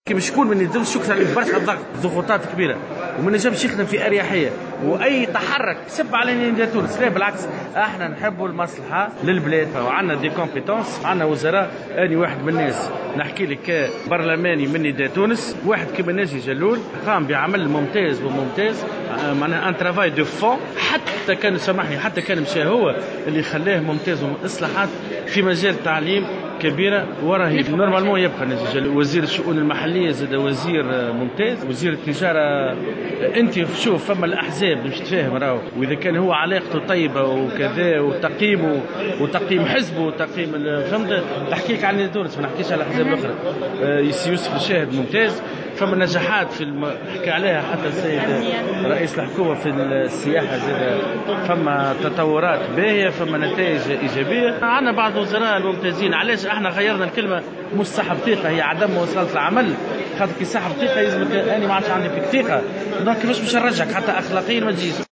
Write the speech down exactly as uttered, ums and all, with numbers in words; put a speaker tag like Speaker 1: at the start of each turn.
Speaker 1: كيما شكون من يدوز شكر عليه برشا ضغط ضغوطات كبيره وما نجمش يخدم في اريحيه، واي تحرك سب علينا تونس. لا بالعكس، احنا نحبوا المصلحه للبلاد وعندنا دي كومبيتونس، عندنا وزراء. اني واحد من الناس نحكي لك برلماني من نداء تونس، واحد كيما ناجي جلول قام بعمل ممتاز وممتاز، معناها ان ترافاي دو فون. حتى كان سامحني حتى كان مشى هو اللي خلاه ممتاز، واصلاحات في مجال التعليم كبيره وراهي نورمالمون يبقى نجي وزير الشؤون المحليه زاد وزير ممتاز، وزير التجاره. انت شوف فما الاحزاب باش تفاهم راهو، واذا كان هو علاقته طيبه وكذا وتقييمه وتقييم حزبه وتقييم فهمت، تحكي لك عن تونس ما نحكيش على الاحزاب الاخرى. يسي يوسف الشاهد ممتاز، فما نجاحات في الم... حكى عليها حتى السيد رئيس الحكومه في السياحه زاد، فما تطورات باهيه، فما نتائج ايجابيه. عندنا بعض الوزراء الممتازين. علاش احنا غيرنا الكلمه مش صاحب ثقه، هي عدم مواصله العمل، خاطر كي صاحب ثقه يلزمك. انا ما عادش عندي فيك ثقه، دونك كيفاش باش نرجعك حتى اخلاقيا ما تجيش.